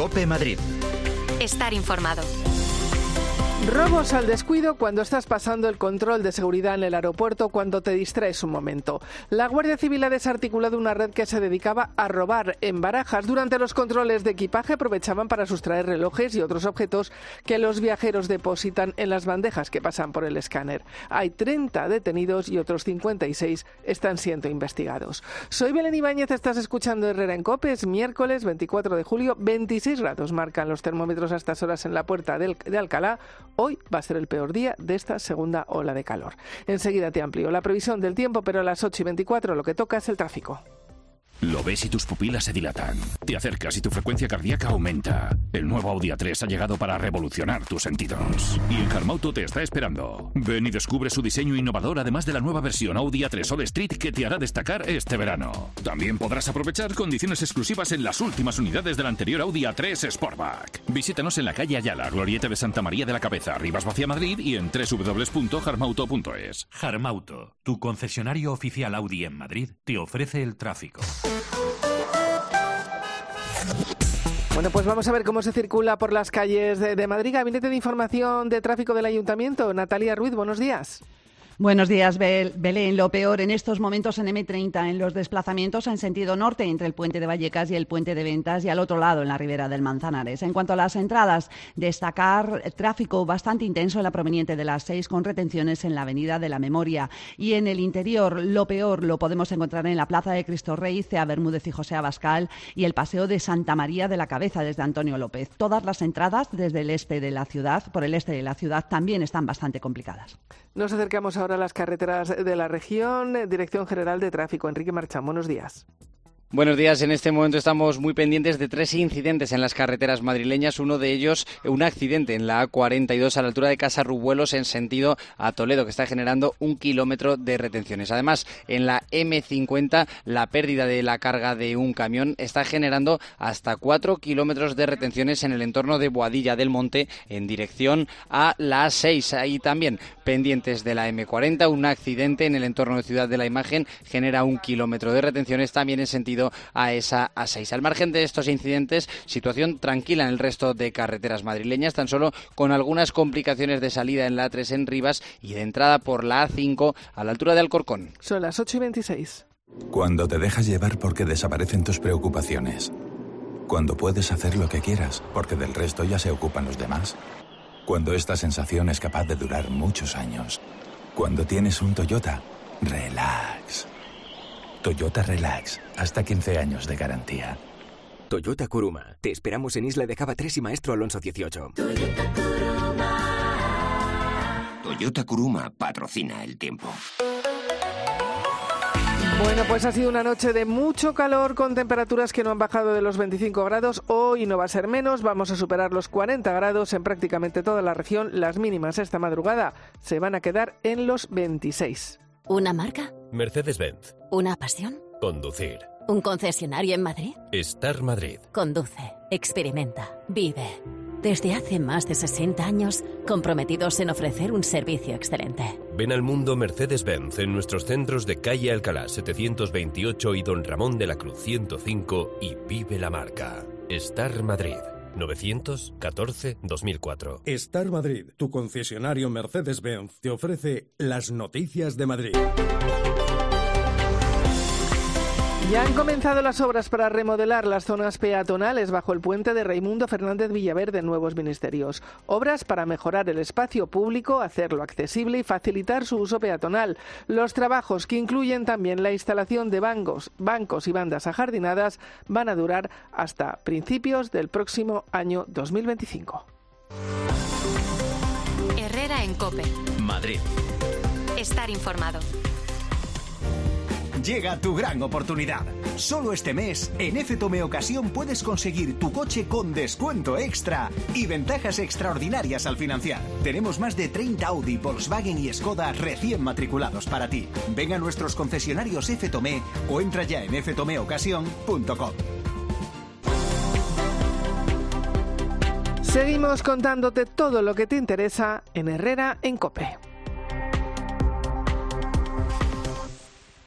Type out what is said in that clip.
COPE Madrid. Estar informado. Robos al descuido cuando estás pasando el control de seguridad en el aeropuerto, cuando te distraes un momento. La Guardia Civil ha desarticulado una red que se dedicaba a robar en Barajas. Durante los controles de equipaje aprovechaban para sustraer relojes y otros objetos que los viajeros depositan en las bandejas que pasan por el escáner. Hay 30 detenidos y otros 56 están siendo investigados. Soy Belén Ibáñez, estás escuchando Herrera en COPE. Es miércoles 24 de julio, 26 grados marcan los termómetros a estas horas en la puerta de Alcalá. Hoy va a ser el peor día de esta segunda ola de calor. Enseguida te amplío la previsión del tiempo, pero a las 8:24 lo que toca es el tráfico. Lo ves y tus pupilas se dilatan. Te acercas y tu frecuencia cardíaca aumenta. El nuevo Audi A3 ha llegado para revolucionar tus sentidos. Y en Harmauto te está esperando. Ven y descubre su diseño innovador, además de la nueva versión Audi A3 All Street que te hará destacar este verano. También podrás aprovechar condiciones exclusivas en las últimas unidades del anterior Audi A3 Sportback. Visítanos en la calle Ayala, Glorieta de Santa María de la Cabeza, Rivas Vacia, Madrid, y en www.harmauto.es. Harmauto, tu concesionario oficial Audi en Madrid, te ofrece el tráfico. Bueno, pues vamos a ver cómo se circula por las calles de Madrid. Gabinete de Información de Tráfico del Ayuntamiento. Natalia Ruiz, buenos días. Buenos días, Belén. Lo peor en estos momentos en M30, en los desplazamientos en sentido norte entre el puente de Vallecas y el puente de Ventas, y al otro lado en la ribera del Manzanares. En cuanto a las entradas, destacar tráfico bastante intenso en la proveniente de las 6, con retenciones en la avenida de la Memoria. Y en el interior, lo peor lo podemos encontrar en la Plaza de Cristo Rey, Cea Bermúdez y José Abascal, y el Paseo de Santa María de la Cabeza desde Antonio López. Todas las entradas desde el este de la ciudad, por el este de la ciudad, también están bastante complicadas. Nos acercamos ahora a las carreteras de la región. Dirección General de Tráfico. Enrique Marchán, buenos días. Buenos días. En este momento estamos muy pendientes de 3 incidentes en las carreteras madrileñas. Uno de ellos, un accidente en la A42 a la altura de Casarrubuelos en sentido a Toledo, que está generando 1 kilómetro de retenciones. Además, en la M50, la pérdida de la carga de un camión está generando hasta 4 kilómetros de retenciones en el entorno de Boadilla del Monte en dirección a la A6. Ahí también pendientes de la M40, un accidente en el entorno de Ciudad de la Imagen genera 1 kilómetro de retenciones también en sentido a esa A6. Al margen de estos incidentes, situación tranquila en el resto de carreteras madrileñas, tan solo con algunas complicaciones de salida en la A3 en Rivas y de entrada por la A5 a la altura de Alcorcón. Son las 8:26. Cuando te dejas llevar porque desaparecen tus preocupaciones. Cuando puedes hacer lo que quieras porque del resto ya se ocupan los demás. Cuando esta sensación es capaz de durar muchos años. Cuando tienes un Toyota, relax. Toyota Relax, hasta 15 años de garantía. Toyota Kuruma. Te esperamos en Isla de Cava 3 y Maestro Alonso 18. Toyota Kuruma. Toyota Kuruma patrocina el tiempo. Bueno, pues ha sido una noche de mucho calor con temperaturas que no han bajado de los 25 grados. Hoy no va a ser menos, vamos a superar los 40 grados en prácticamente toda la región. Las mínimas esta madrugada se van a quedar en los 26. ¿Una marca? Mercedes-Benz. ¿Una pasión? Conducir. ¿Un concesionario en Madrid? Estar Madrid. Conduce, experimenta, vive. Desde hace más de 60 años, comprometidos en ofrecer un servicio excelente. Ven al mundo Mercedes-Benz en nuestros centros de calle Alcalá 728 y Don Ramón de la Cruz 105 y vive la marca. Estar Madrid. 914-2004. Star Madrid, tu concesionario Mercedes-Benz, te ofrece las noticias de Madrid. Ya han comenzado las obras para remodelar las zonas peatonales bajo el puente de Raimundo Fernández Villaverde en Nuevos Ministerios. Obras para mejorar el espacio público, hacerlo accesible y facilitar su uso peatonal. Los trabajos, que incluyen también la instalación de bancos y bandas ajardinadas, van a durar hasta principios del próximo año 2025. Herrera en COPE. Madrid. Estar informado. Llega tu gran oportunidad. Solo este mes, en FTOME Ocasión puedes conseguir tu coche con descuento extra y ventajas extraordinarias al financiar. Tenemos más de 30 Audi, Volkswagen y Skoda recién matriculados para ti. Ven a nuestros concesionarios FTOME o entra ya en ftomeocasión.com. Seguimos contándote todo lo que te interesa en Herrera en COPE.